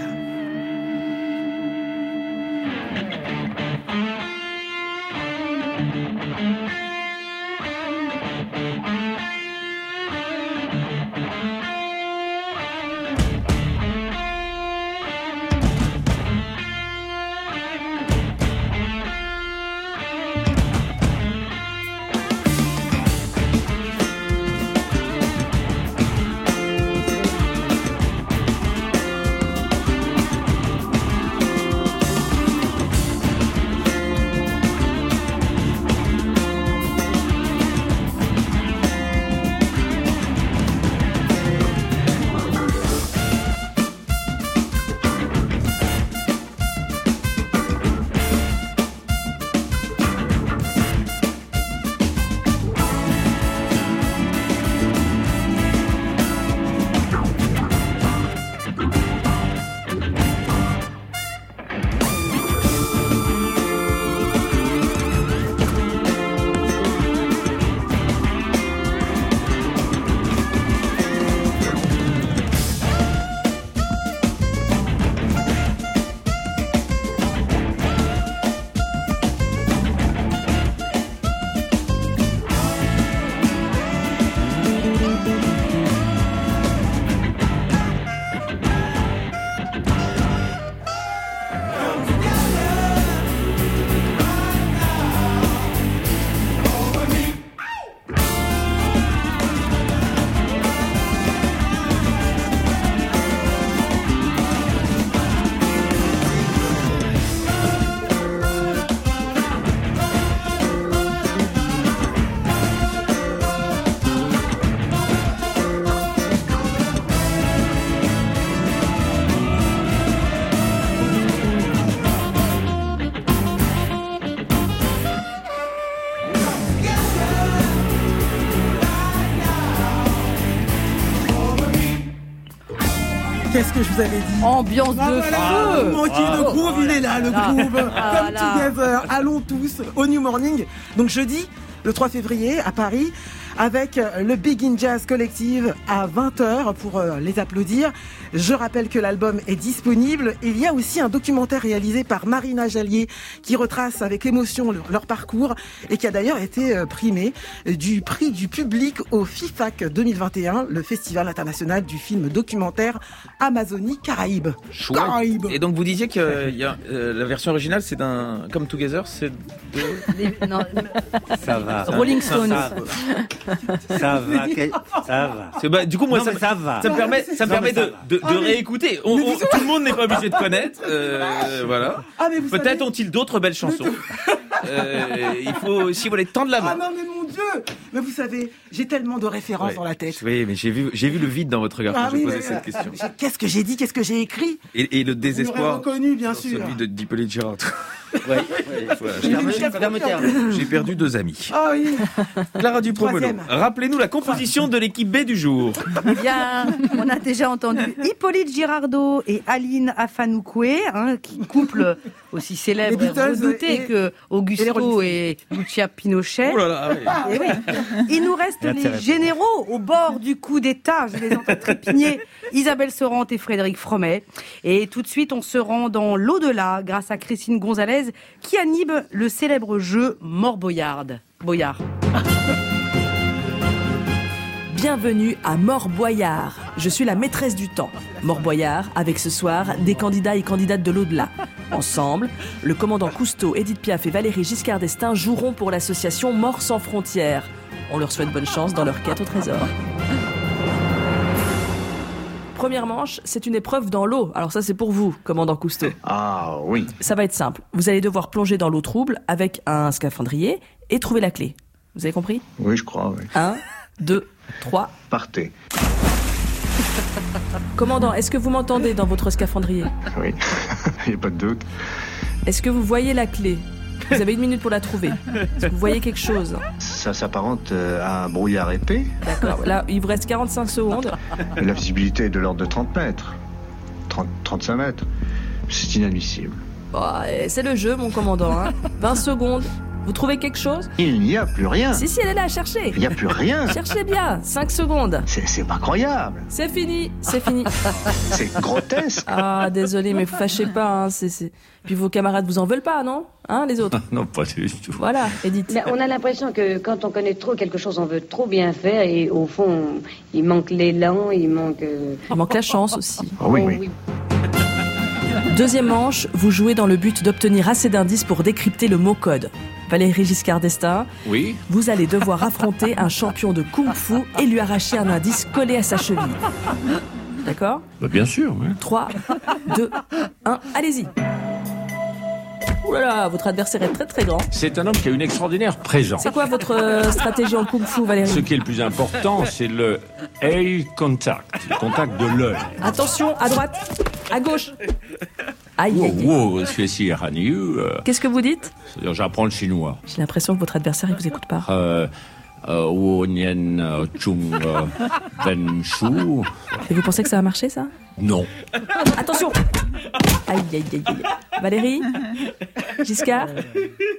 Qu'est-ce que je vous avais dit? Ambiance Ah, de voilà, feu. vous manquiez de Oh. groove, il est là, le Ah. groove. Ah, Come là. together, allons tous au New Morning. Donc jeudi, le trois février, à Paris, avec le Big in Jazz Collective à vingt heures pour euh, les applaudir. Je rappelle que l'album est disponible. Il y a aussi un documentaire réalisé par Marina Jallier qui retrace avec émotion leur, leur parcours et qui a d'ailleurs été euh, primé du prix du public au FIFAC deux mille vingt et un, le Festival international du film documentaire Amazonie Caraïbes. Chouette. Caraïbes. Et donc vous disiez que euh, y a, euh, la version originale c'est d'un Come Together, c'est de... Les- non, Ça va. Rolling Stones. Ça, ça va. que- Ça va. C'est- bah, du coup moi Non, ça, mais ça va. ça me permet, ça me Non, permet mais ça de, va. de, de Ah, mais- réécouter. On- mais on- vous tout le monde n'est pas obligé de connaître. euh, voilà. Ah, mais vous Peut-être savez- ont-ils d'autres belles chansons. Euh, il faut aussi voilà tendre la Ah main. non mais mon Dieu. Mais vous savez, j'ai tellement de références Ouais. dans la tête. Oui, mais j'ai vu, j'ai vu le vide dans votre regard Ah quand j'ai oui, posé mais, cette euh, question. j'ai- Qu'est-ce que j'ai dit? Qu'est-ce que j'ai écrit? Et, et le Vous l'aurez désespoir. reconnu, bien sur sûr. Celui de Hippolyte Gérard. Ouais, ouais, voilà, j'ai, perdu, j'ai perdu deux amis. Oh oui. Clara Dupont-Mono, Troisième. rappelez-nous la composition de l'équipe B du jour. Eh bien, on a déjà entendu Hippolyte Girardot et Aline Afanouκoué, hein, qui couple aussi célèbre Les et Beatles redouté et- que et Augusto les et, Lucia Pinochet. Oh là là, ouais. Eh oui. Il nous reste les Intéressant. généraux au bord du coup d'État. Je les entends trépigner. Isabelle Sorante et Frédéric Fromet. Et tout de suite, on se rend dans l'au-delà grâce à Christine Gonzalez qui anime le célèbre jeu Mort-Boyard. Boyard. Bienvenue à Mort-Boyard. Je suis la maîtresse du temps. Mort-Boyard, avec ce soir des candidats et candidates de l'au-delà. Ensemble, le commandant Cousteau, Édith Piaf et Valéry Giscard d'Estaing joueront pour l'association Mort sans frontières. On leur souhaite bonne chance dans leur quête au trésor. Première manche, c'est une épreuve dans l'eau. Alors ça, c'est pour vous, commandant Cousteau. Ah oui. Ça va être simple. Vous allez devoir plonger dans l'eau trouble avec un scaphandrier et trouver la clé. Vous avez compris ? Oui, je crois, oui. Un, deux, trois. Partez. Commandant, est-ce que vous m'entendez dans votre scaphandrier ? Oui. Il n'y a pas de doute. Est-ce que vous voyez la clé ? Vous avez une minute pour la trouver. Est-ce que vous voyez quelque chose ? Ça s'apparente euh, à un brouillard épais. D'accord. Là, il vous reste quarante-cinq secondes. Et la visibilité est de l'ordre de trente mètres. trente, trente-cinq mètres. C'est inadmissible. Bah, c'est le jeu, mon commandant. Hein. vingt secondes. Vous trouvez quelque chose ? Il n'y a plus rien. Si, si, elle est là, cherchez. Il n'y a plus rien. Cherchez bien. cinq secondes. C'est, c'est pas croyable. C'est fini, c'est fini. C'est grotesque. Ah, désolé, mais vous fâchez pas. Hein, c'est, c'est... Puis vos camarades vous en veulent pas, non ? Hein, les autres ? Non, pas du tout. Voilà, Edith. Mais on a l'impression que quand on connaît trop quelque chose, on veut trop bien faire et au fond, il manque l'élan, il manque... euh, Il manque la chance aussi. Ah oui, oui. Deuxième manche, vous jouez dans le but d'obtenir assez d'indices pour décrypter le mot code. Valéry Giscard d'Estaing, Oui. vous allez devoir affronter un champion de kung-fu et lui arracher un indice collé à sa cheville. D'accord ? Bah, bien sûr, oui. trois, deux, un, allez-y. Ouh là là, votre adversaire est très très grand. C'est un homme qui a une extraordinaire présence. C'est quoi votre euh, stratégie en kung-fu, Valéry ? Ce qui est le plus important, c'est le eye contact, le contact de l'œil. Attention, à droite, à gauche. Aïe, Wow, aïe, aïe. wow, celui-ci, Raniu, euh, Qu'est-ce que vous dites ? c'est-à-dire j'apprends le chinois. J'ai l'impression que votre adversaire, il vous écoute pas. Euh, euh, Wo Nien euh, Chung euh, Wen Shu. Et vous pensez que ça va marcher, ça ? Non. Attention ! Aïe, aïe, aïe, aïe. Valéry ? Giscard ? Destin ?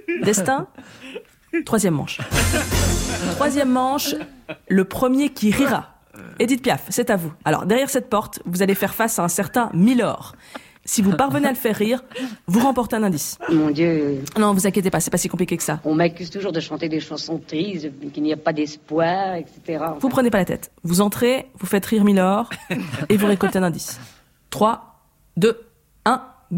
Troisième manche. Troisième manche, le premier qui rira. Édith Piaf, c'est à vous. Alors, derrière cette porte, vous allez faire face à un certain Milord. Si vous parvenez à le faire rire, vous remportez un indice. Mon Dieu, Non, vous inquiétez pas, c'est pas si compliqué que ça. on m'accuse toujours de chanter des chansons tristes, qu'il n'y a pas d'espoir, et cetera. Vous prenez pas la tête. Vous entrez, vous faites rire Milord, et vous récoltez un indice. trois, deux, un, go !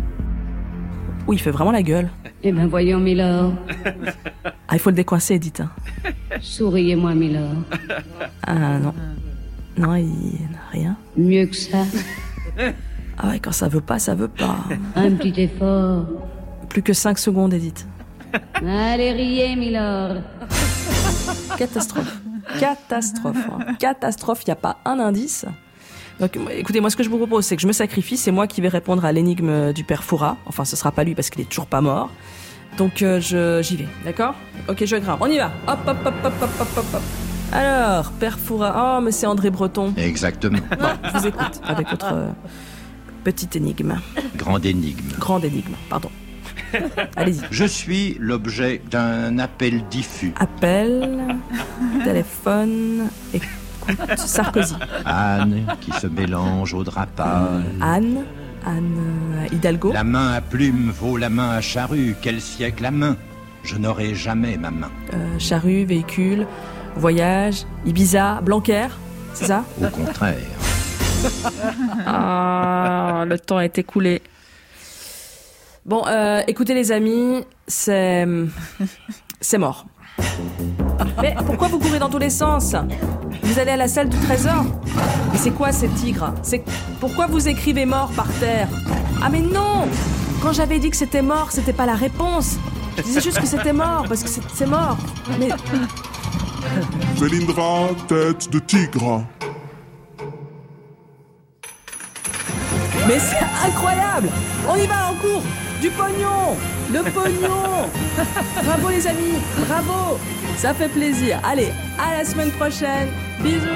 Oui, il fait vraiment la gueule. Eh bien, voyons, Milord. Ah, il faut le décoincer, Edith. hein. Souriez-moi, Milord. Ah, non. Non, il n'a rien. Mieux que ça. Ah ouais, quand ça veut pas, ça veut pas. Un petit effort. Plus que cinq secondes, Edith. Allez, riez, Milord. Catastrophe. Catastrophe. hein. Catastrophe, il n'y a pas un indice. Donc, écoutez, moi, ce que je vous propose, c'est que je me sacrifie. C'est moi qui vais répondre à l'énigme du père Fouras. Enfin, ce sera pas lui parce qu'il est toujours pas mort. Donc, euh, je, j'y vais. D'accord ? Ok, je grimpe. On y va. Hop, hop, hop, hop, hop, hop, hop, hop. Alors, père Fouras. Oh, mais c'est André Breton. Exactement. Non, je vous écoute avec votre euh, petite énigme. Grande énigme. Grande énigme, pardon. Allez-y. Je suis l'objet d'un appel diffus. Appel, téléphone, écoute, Sarkozy. Anne qui se mélange au drap pâle. Anne, Anne euh, Hidalgo. La main à plume vaut la main à charrue. Quel siècle la main ? Je n'aurai jamais ma main. Euh, charrue, véhicule, voyage, Ibiza, Blanquer, c'est ça ? Au contraire. Ah, le temps est écoulé. Bon, euh, écoutez les amis, c'est... c'est mort. Mais pourquoi vous courez dans tous les sens ? Vous allez à la salle du trésor ? Mais c'est quoi ces tigres ? C'est... Pourquoi vous écrivez mort par terre ? Ah mais non ! Quand j'avais dit que c'était mort, c'était pas la réponse. Je disais juste que c'était mort, parce que c'est, c'est mort. Mais... Felindra, tête de tigre. Mais c'est incroyable ! On y va, on court ! Du pognon. Le pognon. Bravo les amis, bravo. Ça fait plaisir. Allez, à la semaine prochaine. Bisous.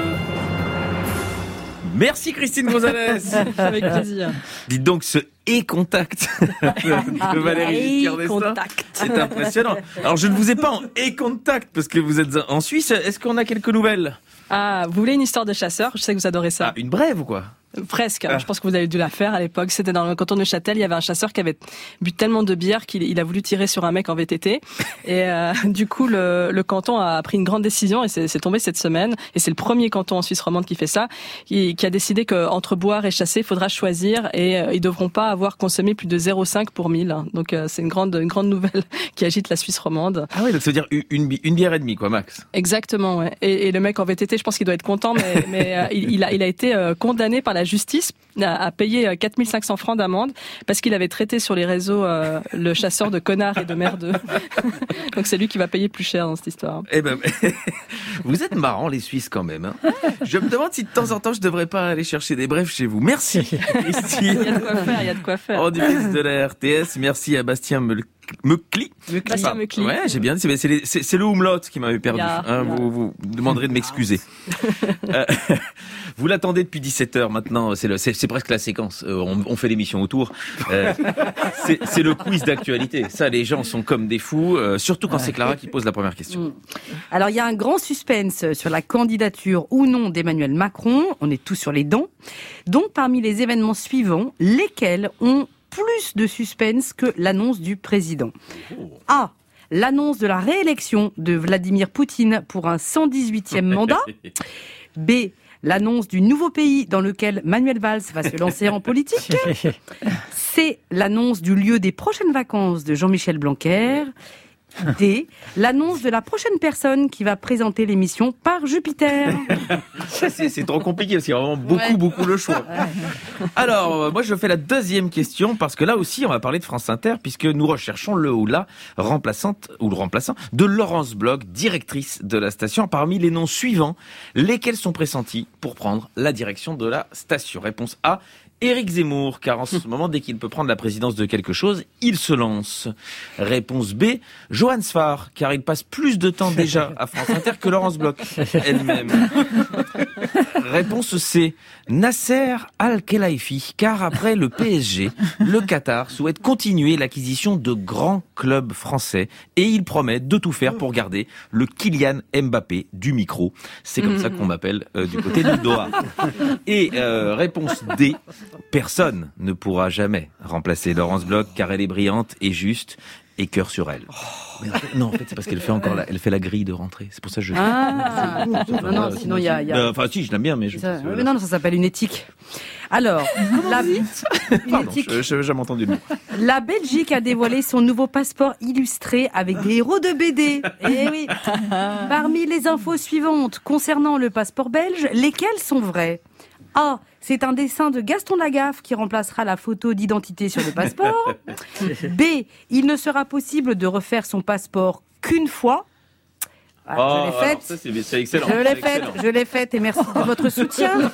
Merci Christine Gonzalez. Avec plaisir. Dites donc ce e-contact de Valérie Giscard d'Estaing. C'est impressionnant. Alors je ne vous ai pas en e-contact parce que vous êtes en Suisse. Est-ce qu'on a quelques nouvelles? Ah, vous voulez une histoire de chasseur? Je sais que vous adorez ça. Ah, une brève ou quoi? Presque. Ah. Je pense que vous avez dû la faire à l'époque. C'était dans le canton de Châtel. Il y avait un chasseur qui avait bu tellement de bière qu'il il a voulu tirer sur un mec en V T T. Et euh, du coup, le, le canton a pris une grande décision et c'est, c'est tombé cette semaine. Et c'est le premier canton en Suisse romande qui fait ça, qui, qui a décidé qu'entre boire et chasser, il faudra choisir et euh, ils devront pas avoir consommé plus de zéro virgule cinq pour mille. Donc euh, c'est une grande, une grande nouvelle qui agite la Suisse romande. Ah oui, donc ça veut dire une, une, une bière et demie, quoi, max. Exactement, ouais. Et, et le mec en V T T, je pense qu'il doit être content, mais, mais euh, il, il, a, il a été euh, condamné par la justice à payer quatre mille cinq cents francs d'amende parce qu'il avait traité sur les réseaux euh, le chasseur de connards et de merdeux. Donc c'est lui qui va payer plus cher dans cette histoire. Eh ben, vous êtes marrants les Suisses quand même. Hein. Je me demande si de temps en temps je devrais pas aller chercher des brèves chez vous. Merci Christine. Il y a de quoi faire, il y a de quoi faire. En direct de la R T S, merci à Bastien Meul... Meukli. Bastien Meukli. Ouais, j'ai bien dit. C'est, c'est, c'est, c'est le umlaut qui m'avait perdu. Yeah. Hein, vous, vous demanderez de m'excuser. euh, vous l'attendez depuis dix-sept heures maintenant. C'est, le, c'est, c'est presque la séquence. Euh, on, on fait l'émission autour. Euh, c'est, c'est le quiz d'actualité. Ça, les gens sont comme des fous. Euh, surtout quand c'est Clara qui pose la première question. Alors, il y a un grand suspense sur la candidature ou non d'Emmanuel Macron. On est tous sur les dents. Donc, parmi les événements suivants, lesquels ont plus de suspense que l'annonce du président. A. L'annonce de la réélection de Vladimir Poutine pour un cent dix-huitième mandat. B. L'annonce du nouveau pays dans lequel Manuel Valls va se lancer en politique. C. L'annonce du lieu des prochaines vacances de Jean-Michel Blanquer. D. L'annonce de la prochaine personne qui va présenter l'émission Par Jupiter. c'est, c'est trop compliqué parce qu'il y a vraiment beaucoup, ouais. beaucoup le choix. Alors, euh, moi je fais la deuxième question parce que là aussi on va parler de France Inter puisque nous recherchons le ou la remplaçante ou le remplaçant de Laurence Bloch, directrice de la station. Parmi les noms suivants, lesquels sont pressentis pour prendre la direction de la station? Réponse A. Éric Zemmour, car en ce moment, dès qu'il peut prendre la présidence de quelque chose, il se lance. Réponse B, Johan Sfar, car il passe plus de temps déjà à France Inter que Laurence Bloch elle-même. Réponse C, Nasser Al-Khelaifi, car après le P S G, le Qatar souhaite continuer l'acquisition de grands clubs français et il promet de tout faire pour garder le Kylian Mbappé du micro. C'est comme ça qu'on m'appelle euh, du côté de Doha. Et euh, réponse D, personne ne pourra jamais remplacer Laurence Bloch car elle est brillante et juste et cœur sur elle. Oh, mais en fait, non, en fait, c'est parce qu'elle fait encore la, elle fait la grille de rentrée. C'est pour ça que je. Ah, non, non, sinon il y a. Y a... Euh, enfin, si, je l'aime bien, mais je. Ça, mais non, non, ça s'appelle une éthique. Alors, la Pardon, éthique. Je, je, j'ai entendu le mot. La Belgique a dévoilé son nouveau passeport illustré avec des héros de B D. Eh oui. Parmi les infos suivantes concernant le passeport belge, lesquelles sont vraies? A. C'est un dessin de Gaston Lagaffe qui remplacera la photo d'identité sur le passeport. B. Il ne sera possible de refaire son passeport qu'une fois. Voilà, oh, je l'ai faite. Ça, c'est, c'est excellent. Je l'ai c'est faite, excellent. je l'ai faite et merci de votre soutien.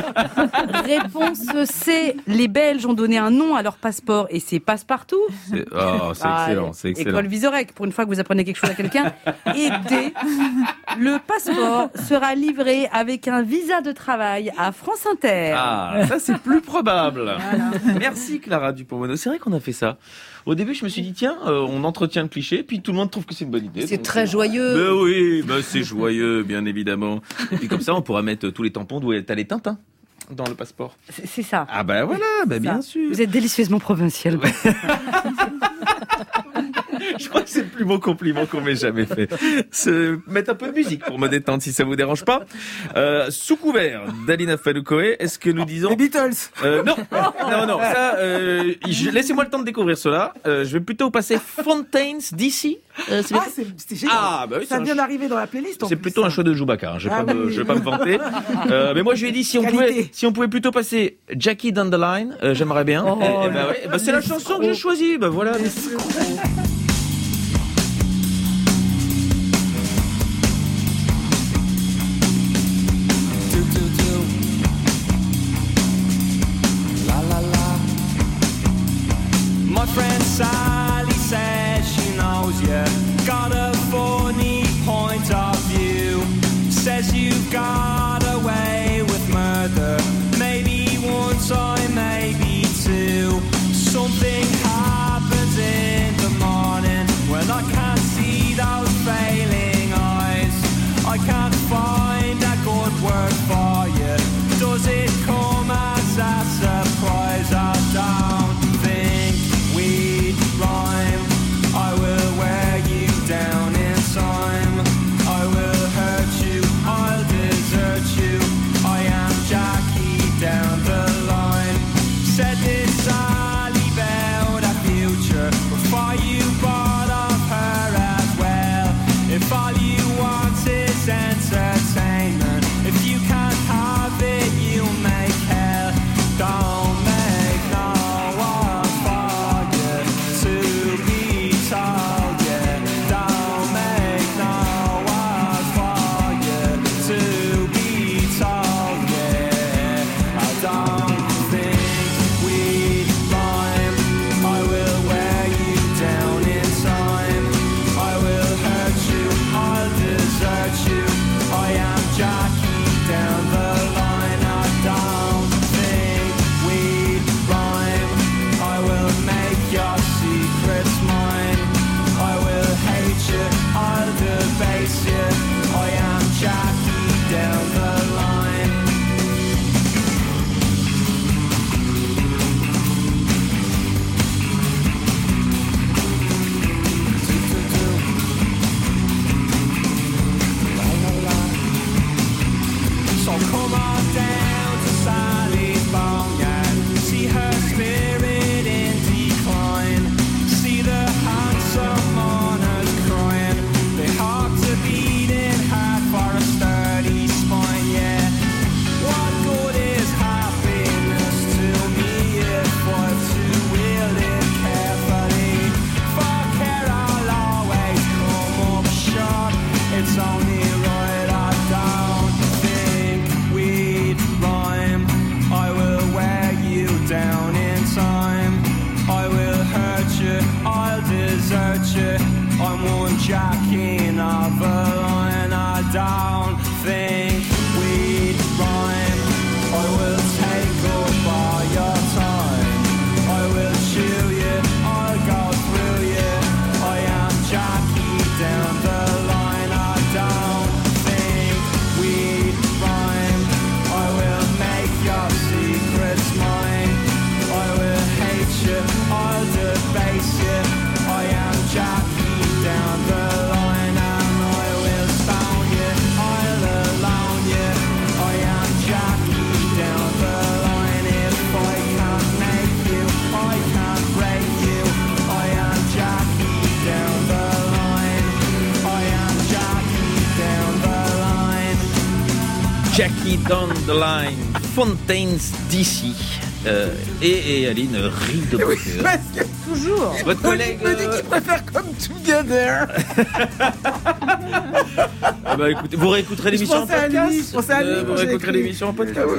Réponse C. Les Belges ont donné un nom à leur passeport et c'est Passepartout. C'est, oh, c'est ah, excellent, c'est excellent. École Vizorek, pour une fois que vous apprenez quelque chose à quelqu'un. Et D. Le passeport sera livré avec un visa de travail à France Inter. Ah, ça c'est plus probable. Voilà. Merci Clara Dupont-Mono. C'est vrai qu'on a fait ça. Au début, je me suis dit, tiens, euh, on entretient le cliché, puis tout le monde trouve que c'est une bonne idée. C'est donc, très euh, joyeux. Ben oui, ben c'est joyeux, bien évidemment. Et puis comme ça, on pourra mettre tous les tampons d'où t'as les Tintins dans le passeport. C'est, c'est ça. Ah ben voilà, ben bien sûr. Vous êtes délicieusement provincial. Je crois que c'est le plus beau compliment qu'on m'ait jamais fait. Se mettre un peu de musique pour me détendre si ça vous dérange pas. Euh, sous couvert d'Alina Faloukoé, est-ce que nous disons... Les Beatles. Euh, non, non, non, ça, euh, je, laissez-moi le temps de découvrir cela. Euh, je vais plutôt passer Fontaines D C. Euh, c'est ah, c'est, c'était génial. Ah, bah oui, ça vient ch... d'arriver dans la playlist. C'est plus, plutôt ça. un choix de Chewbacca. Hein. Je vais ah, pas, oui. me, je vais pas me vanter. Euh, mais moi, je lui ai dit si on Qualité. pouvait, si on pouvait plutôt passer Jackie Down the Line, euh, j'aimerais bien. Oh, et, et bah, ouais, bah, c'est la chanson que j'ai choisie. Bah voilà. My friends Jackie Down the Line, Fontaine's D C. Euh, et, et Aline rit de bonheur. Oui, parce que toujours. Votre collègue me dit qu'il préfère Come Together. Ah bah écoutez, vous réécouterez l'émission en podcast. Je pensais à lui, euh, vous réécouterez l'émission en podcast.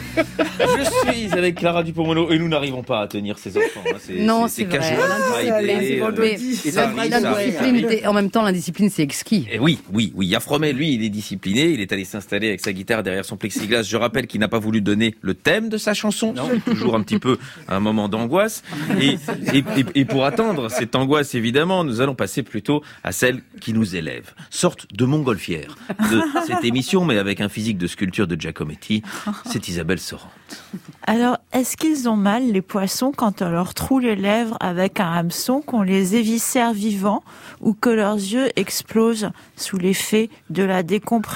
Je suis avec Clara Dupont-Mono et nous n'arrivons pas à tenir ces enfants. Hein. C'est, non, c'est, c'est, c'est casual, vrai. Friday, euh, Mais ça la, arrive, la ça discipline, arrive. en même temps, l'indiscipline, c'est exquis. Et oui, oui, oui. Afromet, lui, il est discipliné. Il est allé s'installer avec sa guitare derrière son plexiglas. Je rappelle qu'il n'a pas voulu donner le thème de sa chanson. C'est toujours un petit peu un moment d'angoisse. Et, et, et, et pour attendre cette angoisse, évidemment, nous allons passer plutôt à celle qui nous élève. Sorte de montgolfière de cette émission, mais avec un physique de sculpture de Giacometti. C'est Isabelle Sorante. Alors, est-ce qu'ils ont mal, les poissons, quand on leur troue les lèvres avec un hameçon, qu'on les éviscère vivants ou que leurs yeux explosent sous l'effet de la décompression ?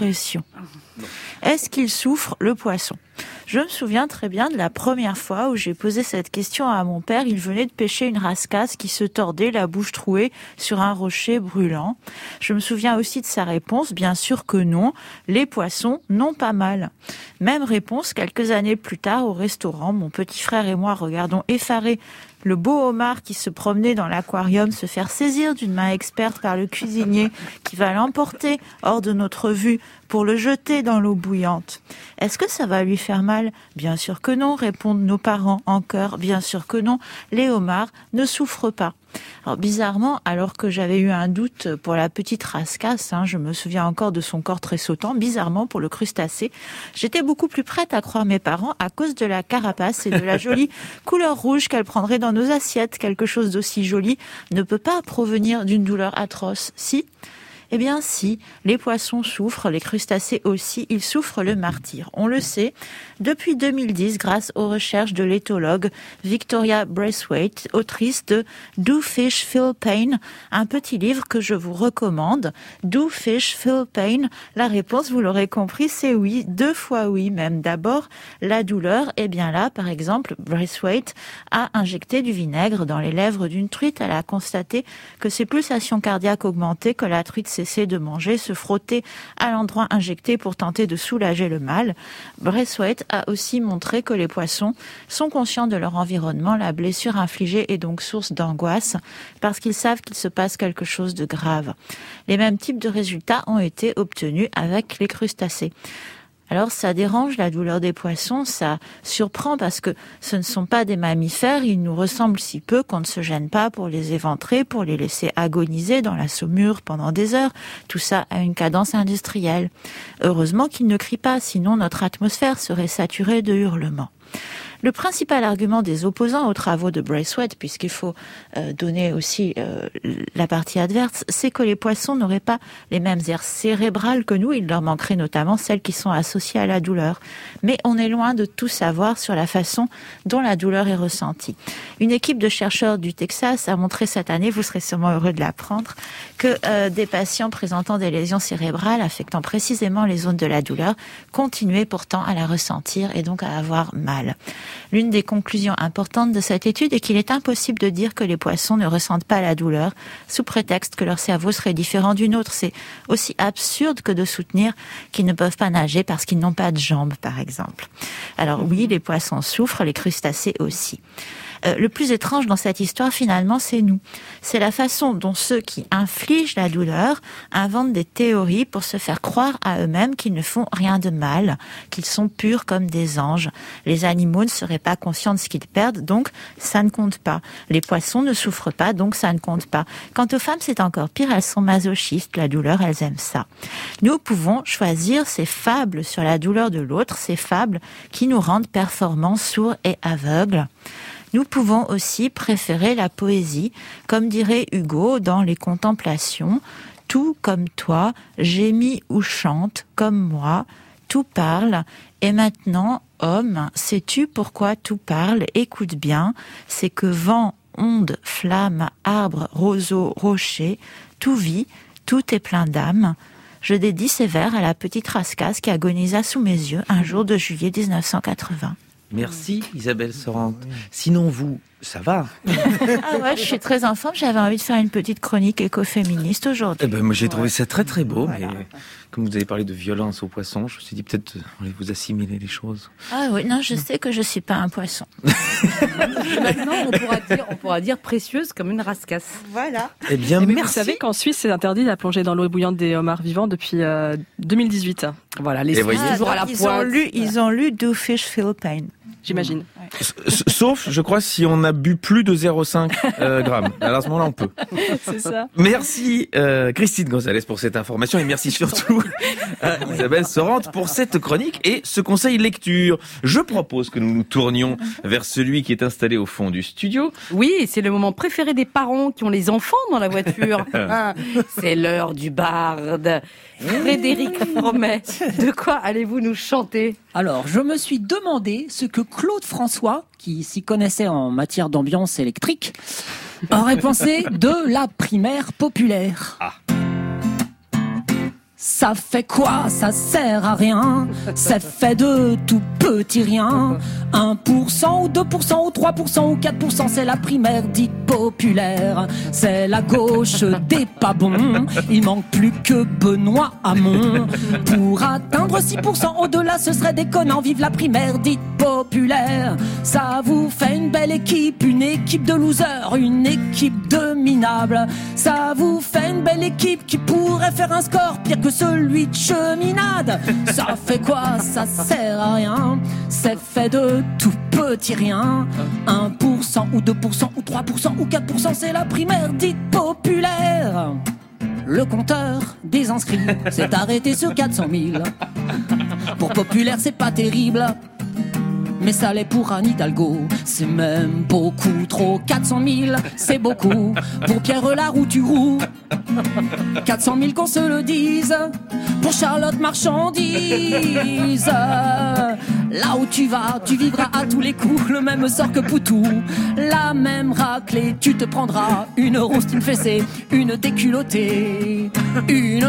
Est-ce qu'il souffre, le poisson ? Je me souviens très bien de la première fois où j'ai posé cette question à mon père. Il venait de pêcher une rascasse qui se tordait, la bouche trouée, sur un rocher brûlant. Je me souviens aussi de sa réponse, bien sûr que non, les poissons n'ont pas mal. Même réponse quelques années plus tard au restaurant. Mon petit frère et moi regardons effarés le beau homard qui se promenait dans l'aquarium se faire saisir d'une main experte par le cuisinier qui va l'emporter hors de notre vue pour le jeter dans l'eau bouillante. Est-ce que ça va lui faire mal ? Bien sûr que non, répondent nos parents en chœur. Bien sûr que non, les homards ne souffrent pas. Alors bizarrement, alors que j'avais eu un doute pour la petite rascasse, hein, je me souviens encore de son corps très sautant, bizarrement pour le crustacé, j'étais beaucoup plus prête à croire mes parents à cause de la carapace et de la jolie couleur rouge qu'elle prendrait dans nos assiettes. Quelque chose d'aussi joli ne peut pas provenir d'une douleur atroce. Si ? Eh bien si, les poissons souffrent, les crustacés aussi, ils souffrent le martyre. On le sait depuis deux mille dix grâce aux recherches de l'éthologue Victoria Braithwaite, autrice de Do Fish Feel Pain, un petit livre que je vous recommande. Do Fish Feel Pain ? La réponse, vous l'aurez compris, c'est oui, deux fois oui même. D'abord, la douleur, eh bien là, par exemple, Braithwaite a injecté du vinaigre dans les lèvres d'une truite. Elle a constaté que ses pulsations cardiaques augmentaient, que la truite cessait de manger, se frotter à l'endroit injecté pour tenter de soulager le mal. Braithwaite a aussi montré que les poissons sont conscients de leur environnement. La blessure infligée est donc source d'angoisse parce qu'ils savent qu'il se passe quelque chose de grave. Les mêmes types de résultats ont été obtenus avec les crustacés. Alors ça dérange la douleur des poissons, ça surprend parce que ce ne sont pas des mammifères, ils nous ressemblent si peu qu'on ne se gêne pas pour les éventrer, pour les laisser agoniser dans la saumure pendant des heures. Tout ça à une cadence industrielle. Heureusement qu'ils ne crient pas, sinon notre atmosphère serait saturée de hurlements. Le principal argument des opposants aux travaux de Braithwaite, puisqu'il faut euh, donner aussi euh, la partie adverse, c'est que les poissons n'auraient pas les mêmes aires cérébrales que nous. Il leur manquerait notamment celles qui sont associées à la douleur. Mais on est loin de tout savoir sur la façon dont la douleur est ressentie. Une équipe de chercheurs du Texas a montré cette année, vous serez sûrement heureux de l'apprendre, que euh, des patients présentant des lésions cérébrales affectant précisément les zones de la douleur continuaient pourtant à la ressentir et donc à avoir mal. L'une des conclusions importantes de cette étude est qu'il est impossible de dire que les poissons ne ressentent pas la douleur sous prétexte que leur cerveau serait différent du nôtre. C'est aussi absurde que de soutenir qu'ils ne peuvent pas nager parce qu'ils n'ont pas de jambes, par exemple. Alors oui, les poissons souffrent, les crustacés aussi. Euh, le plus étrange dans cette histoire, finalement, c'est nous. C'est la façon dont ceux qui infligent la douleur inventent des théories pour se faire croire à eux-mêmes qu'ils ne font rien de mal, qu'ils sont purs comme des anges. Les animaux ne seraient pas conscients de ce qu'ils perdent, donc ça ne compte pas. Les poissons ne souffrent pas, donc ça ne compte pas. Quant aux femmes, c'est encore pire, elles sont masochistes. La douleur, elles aiment ça. Nous pouvons choisir ces fables sur la douleur de l'autre, ces fables qui nous rendent performants, sourds et aveugles. Nous pouvons aussi préférer la poésie, comme dirait Hugo dans Les Contemplations. Tout comme toi, gémit ou chante comme moi, tout parle. Et maintenant, homme, sais-tu pourquoi tout parle ? Écoute bien, c'est que vent, onde, flamme, arbre, roseau, rocher, tout vit, tout est plein d'âme. Je dédie ces vers à la petite rascasse qui agonisa sous mes yeux un jour de juillet dix-neuf cent quatre-vingts. Merci Isabelle Sorante. Sinon vous, Ça va. Ah ouais, je suis très en forme. J'avais envie de faire une petite chronique écoféministe aujourd'hui. Eh ben, moi, j'ai trouvé ça très très beau, mais comme vous avez parlé de violence aux poissons, je me suis dit peut-être euh, vous assimiler les choses. Ah oui, non, je sais que je suis pas un poisson. Maintenant, on pourra dire, on pourra dire précieuse comme une rascasse. Voilà. Eh bien, Mais merci. vous savez qu'en Suisse, c'est interdit la plongée dans l'eau bouillante des homards vivants depuis euh, deux mille dix-huit. Voilà, les Et Suisses voyez. toujours à la ils pointe. ont lu, ils ont lu Do Fish Feel Pain. J'imagine. S- Sauf, je crois, si on a bu plus de zéro virgule cinq euh, grammes. Alors à ce moment-là, on peut. C'est ça. Merci euh, Christine Gonzalez pour cette information et merci surtout à Isabelle Sorante pour cette chronique et ce conseil lecture. Je propose que nous nous tournions vers celui qui est installé au fond du studio. Oui, c'est le moment préféré des parents qui ont les enfants dans la voiture. Ah, c'est l'heure du barde. Frédéric Fromet, de quoi allez-vous nous chanter ? Alors, je me suis demandé ce que Claude François, qui s'y connaissait en matière d'ambiance électrique, aurait pensé de la primaire populaire. Ah. Ça fait quoi? Ça sert à rien. Ça fait de tout petit rien. un pour cent ou deux pour cent ou trois pour cent ou quatre pour cent, c'est la primaire dite populaire. C'est la gauche des pas bons. Il manque plus que Benoît Hamon pour atteindre six pour cent. Au-delà, ce serait déconnant. Vive la primaire dite populaire. Ça vous fait une belle équipe, une équipe de losers, une équipe de minables. Ça vous fait une belle équipe qui pourrait faire un score pire que celui de Cheminade. Ça fait quoi? Ça sert à rien. C'est fait de tout petit rien. un pour cent ou deux pour cent ou trois pour cent ou quatre pour cent, c'est la primaire dite populaire. Le compteur des inscrits s'est arrêté sur quatre cent mille. Pour populaire, c'est pas terrible, mais ça l'est pour Anne Hidalgo. C'est même beaucoup trop. quatre cent mille, c'est beaucoup. Pour Pierre Larouturou, quatre cent mille qu'on se le dise. Pour Charlotte Marchandise, là où tu vas, tu vivras à tous les coups le même sort que Poutou. La même raclée, tu te prendras une rouste, une fessée, une déculottée, une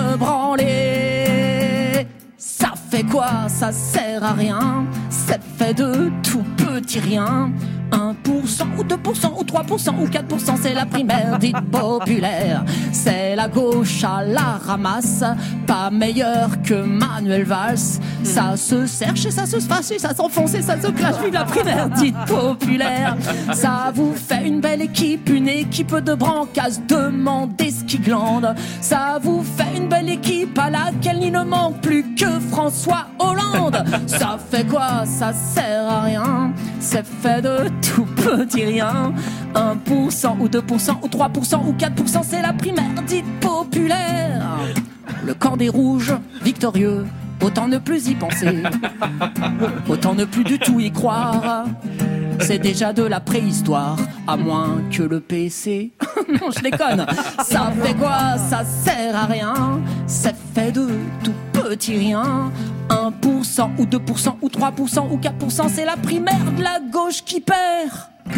branlée. Ça fait quoi? Ça sert à rien. C'est fait de tout petit rien. un pour cent ou deux pour cent ou trois pour cent ou quatre pour cent, c'est la primaire dite populaire. C'est la gauche à la ramasse, pas meilleure que Manuel Valls. Ça se cherche et ça se fâche et ça s'enfonce et ça se clash. Vive la primaire dite populaire. Ça vous fait une belle équipe, une équipe de brancas, demandez ce qui glande. Ça vous fait une belle équipe à laquelle il ne manque plus que François Hollande. Ça fait quoi? Ça sert à rien. C'est fait de tout petit rien. un pour cent ou deux pour cent ou trois pour cent ou quatre pour cent, c'est la primaire dite populaire. Le camp des rouges, victorieux, autant ne plus y penser, autant ne plus du tout y croire. C'est déjà de la préhistoire, à moins que le P C. Non, je déconne. Ça fait quoi? Ça sert à rien. C'est fait de tout petit rien. un pour cent ou deux pour cent ou trois pour cent ou quatre pour cent, c'est la primaire de la gauche qui perd.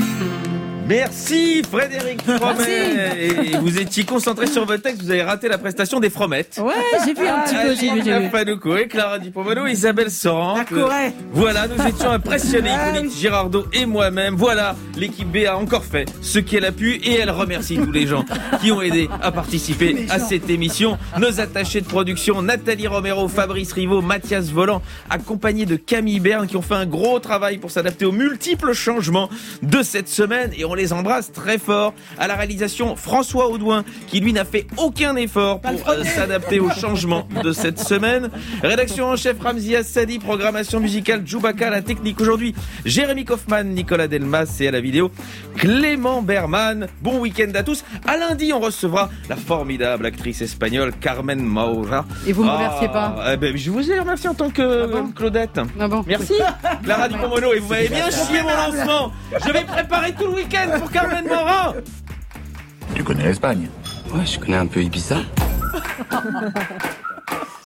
Merci Frédéric Fromet. Et vous étiez concentré sur votre texte, vous avez raté la prestation des Fromettes. Ouais, j'ai vu un petit peu, j'ai vu, j'ai vu. Panuco et Clara Dupont-Mono, Isabelle Sorante. Correct. Voilà, nous étions impressionnés, Hippolyte Girardot et moi-même. Voilà, l'équipe B a encore fait ce qu'elle a pu et elle remercie tous les gens qui ont aidé à participer à cette émission. Nos attachés de production, Nathalie Romero, Fabrice Rivaud, Mathias Volant, accompagnés de Camille Berne, qui ont fait un gros travail pour s'adapter aux multiples changements de cette semaine et on les embrasse très fort. À la réalisation, François Audouin, qui lui n'a fait aucun effort pour euh, s'adapter aux changements de cette semaine. Rédaction en chef, Ramzi Assadi. Programmation musicale, Djoubaka. La technique aujourd'hui, Jérémy Kaufmann, Nicolas Delmas, et à la vidéo, Clément Berman. Bon week-end à tous. À lundi, on recevra la formidable actrice espagnole Carmen Maura. Et vous ne me remerciez pas? Eh ben, je vous ai remercié en tant que Ah bon Claudette. Ah bon. Merci. Clara Dupont-Mono, et vous m'avez bien chié mon lancement. Je vais préparer tout le week-end pour Carmen Maura. Tu connais l'Espagne? Ouais, je connais un peu Ibiza.